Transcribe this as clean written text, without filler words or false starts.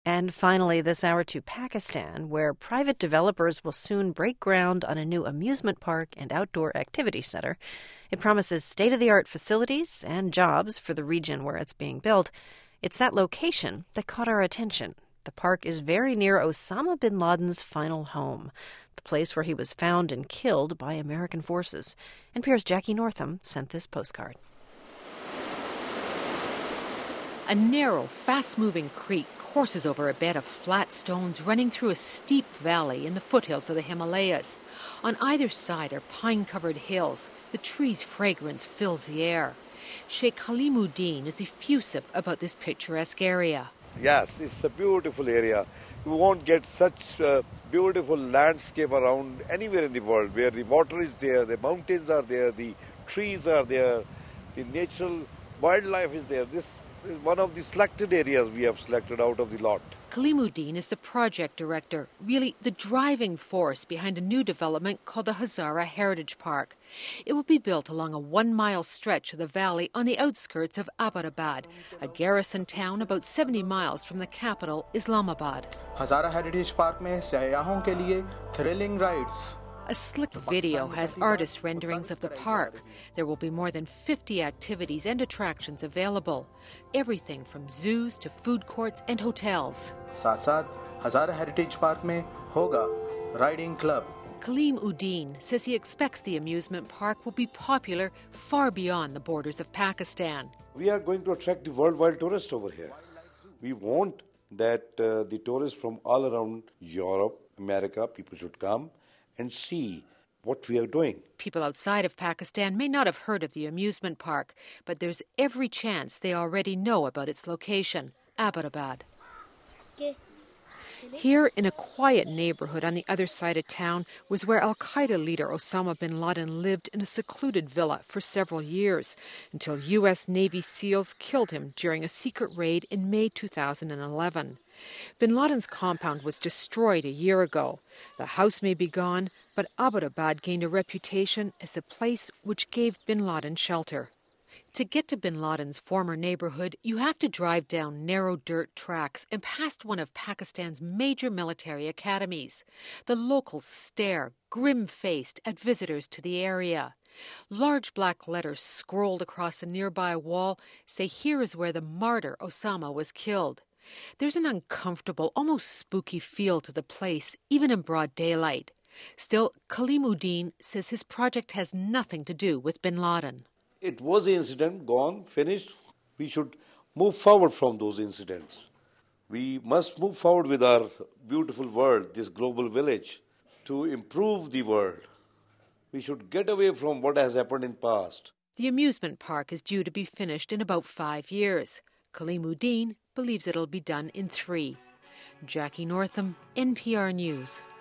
And finally, this hour to Pakistan, where private developers will soon break ground on a new amusement park and outdoor activity center. It promises state-of-the-art facilities and jobs for the region where it's being built. It's that location that caught our attention. The park is very near Osama bin Laden's final home, the place where he was found and killed by American forces. NPR's Jackie Northam sent this postcard. A narrow, fast-moving creek courses over a bed of flat stones running through a steep valley in the foothills of the Himalayas. On either side are pine-covered hills. The trees' fragrance fills the air. Sheikh Kalimuddin is effusive about this picturesque area. Yes, it's a beautiful area. You won't get such beautiful landscape around anywhere in the world, where the water is there, the mountains are there, the trees are there, the natural wildlife is there. This is one of the selected areas we have selected out of the lot. Kalimuddin is the project director, really the driving force behind a new development called the Hazara Heritage Park. It will be built along a 1-mile stretch of the valley on the outskirts of Abbottabad, a garrison town about 70 miles from the capital, Islamabad. Hazara Heritage Park mein sayyahon ke liye thrilling rides. A slick video has artist renderings of the park. There will be more than 50 activities and attractions available. Everything from zoos to food courts and hotels. Saath-saath Hazara Heritage Park mein hoga riding club. Kalimuddin says he expects the amusement park will be popular far beyond the borders of Pakistan. We are going to attract the worldwide tourists over here. We want that the tourists from all around Europe, America, people should come and see what we are doing. People outside of Pakistan may not have heard of the amusement park, but there's every chance they already know about its location, Abbottabad. Here, in a quiet neighborhood on the other side of town, was where al-Qaeda leader Osama bin Laden lived in a secluded villa for several years, until U.S. Navy SEALs killed him during a secret raid in May 2011. Bin Laden's compound was destroyed a year ago. The house may be gone, but Abbottabad gained a reputation as the place which gave bin Laden shelter. To get to bin Laden's former neighborhood, you have to drive down narrow dirt tracks and past one of Pakistan's major military academies. The locals stare, grim-faced, at visitors to the area. Large black letters scrolled across a nearby wall say here is where the martyr Osama was killed. There's an uncomfortable, almost spooky feel to the place, even in broad daylight. Still, Kalimuddin says his project has nothing to do with bin Laden. It was an incident, gone, finished. We should move forward from those incidents. We must move forward with our beautiful world, this global village, to improve the world. We should get away from what has happened in the past. The amusement park is due to be finished in about 5 years. Kalimuddin believes it'll be done in 3. Jackie Northam, NPR News.